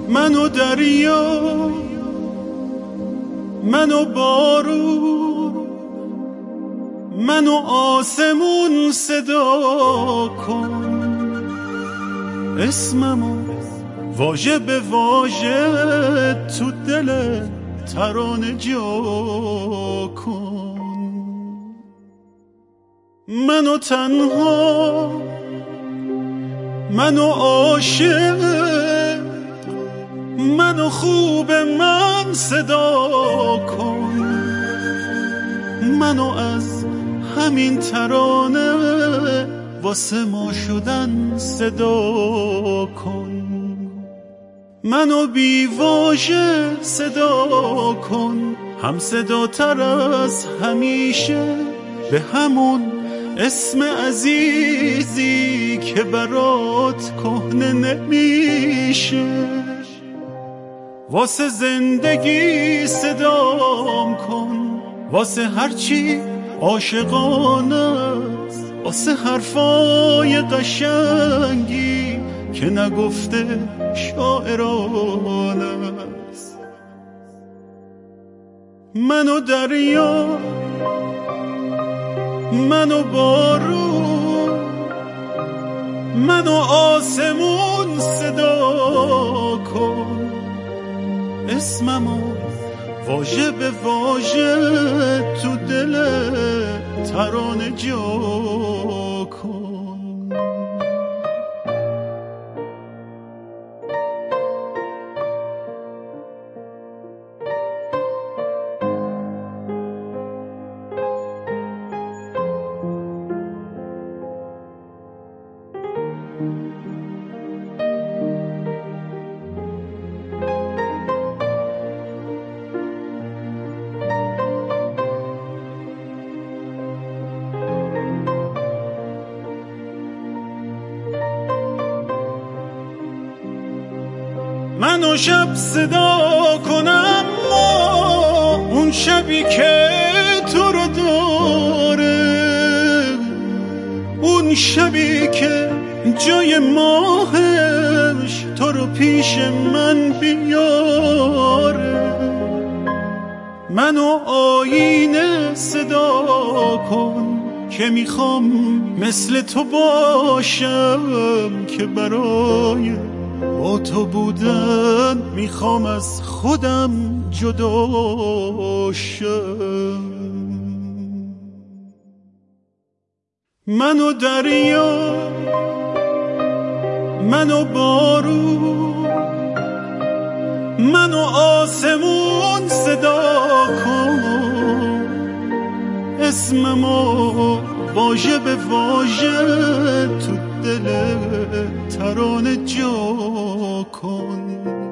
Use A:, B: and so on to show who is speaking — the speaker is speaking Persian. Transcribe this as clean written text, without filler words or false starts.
A: منو دریا، منو بارون، منو آسمون صدا کن، اسممو واژه به واژه تو دل ترانه جا کن. منو تنها، منو عاشق، منو خوب من صدا کن، منو از همین ترانه واسه ما شدن صدا کن. منو بی واژه صدا کن، هم صدا تر از همیشه، به همون اسم عزیزی که برات کهنه نمیشه. واسه زندگی صدام کن، واسه هرچی عاشقانه است، واسه حرفای قشنگی که نگفته شاعرانه است. منو دریا، منو بارون، منو آسمون صدا کن، اسممو واژه به واژه تو دل ترانه جا کن. منو شب صدا کنم، اون شبی که تو رو داره، اون شبی که جای ماهش تو رو پیش من بیاره. منو آینه صدا کن که میخوام مثل تو باشم، که برای با تو بودن میخوام از خودم جدا شم. منو دریا، منو بارون، منو آسمون صدا کن، اسممو واژه به واژه تو دل ترانه جا کن.